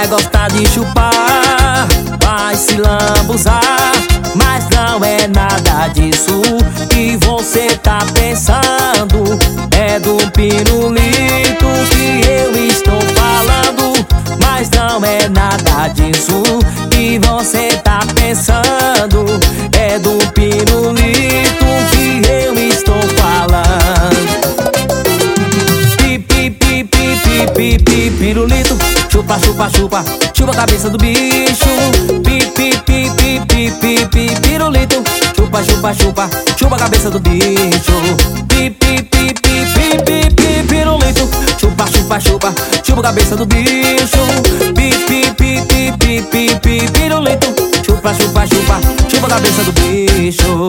gostar de chupar, vai se lambuzar, mas não é nada disso que você tá pensando. É do pirulito que eu estou falando, mas não é nada disso que você tá pensando. É do pirulito que eu estou falando. Pirulito, chupa, chupa, chupa, chupa a cabeça do bicho. Pirulito, chupa, chupa, chupa, chupa a cabeça do bicho. Pirulito, chupa, chupa, chupa, chupa a cabeça do bicho. Pirulito, chupa, chupa, chupa, chupa a cabeça do bicho.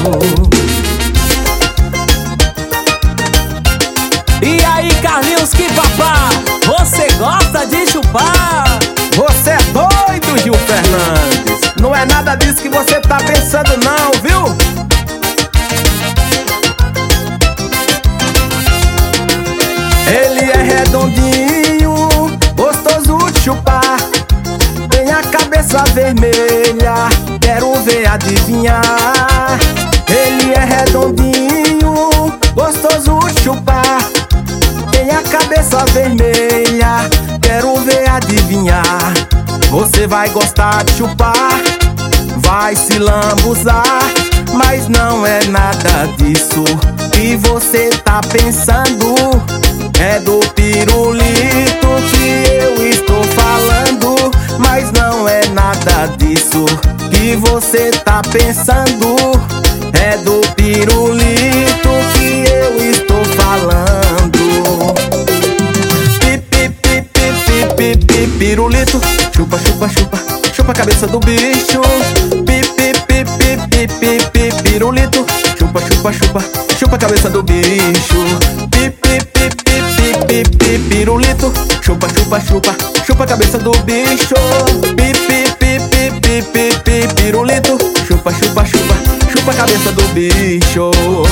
E aí, Carlinhos, que papá, você gosta de chupar? Você é doido, Gil Fernandes. Não é nada disso que você tá pensando não, viu? Ele é redondinho, gostoso de chupar, tem a cabeça vermelha, quero ver adivinhar. Ele é redondinho, gostoso de chupar, tem a cabeça vermelha, quero ver adivinhar. Você vai gostar de chupar, vai se lambuzar, mas não é nada disso que você tá pensando. É do pirulito que eu estou falando, mas não é nada disso que você tá pensando. É do pirulito que eu estou falando. Pirulito, chupa, chupa, chupa, chupa a cabeça do bicho. Pirulito, chupa, chupa, chupa, chupa a cabeça do bicho. Pirulito, chupa, chupa, chupa, chupa a cabeça do bicho. Pirulito, chupa, chupa, chupa, chupa a cabeça do bicho.